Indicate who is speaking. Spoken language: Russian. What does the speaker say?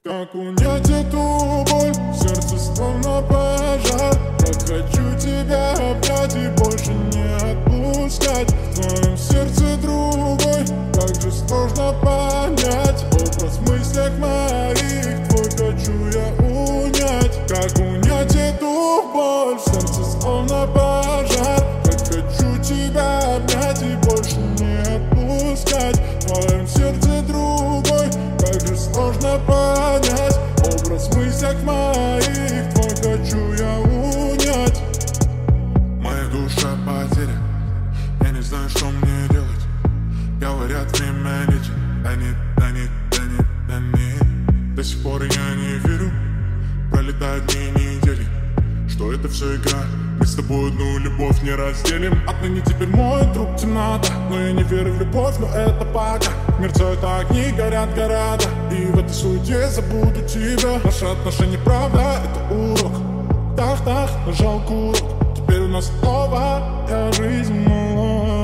Speaker 1: Как унять эту боль, в сердце словно пожар. Как хочу тебя обнять и больше не отпускать. В твоем сердце другой, как же сложно понять. Образ в мыслях моих, твой хочу я унять. Как унять эту боль, в сердце словно пожар. Как хочу тебя обнять и больше не отпускать. В твоем сердце другой, как же сложно понять. Образ в мыслях моих, твой хочу я унять.
Speaker 2: Моя душа потеря, я не знаю, что мне делать. Говорят, время лечит, да нет, да нет, да нет, да нет. До сих пор я не верю, пролетают дни и недели, что это все игра. Мы с тобой одну любовь не разделим.
Speaker 1: Отныне теперь мой друг темнота. Но я не верю в любовь, но это пока. Мерцают огни, горят города. И в этой суете забуду тебя. Наши отношения правда, это урок. Тах-тах, нажал курок. Теперь у нас новая жизнь, новая.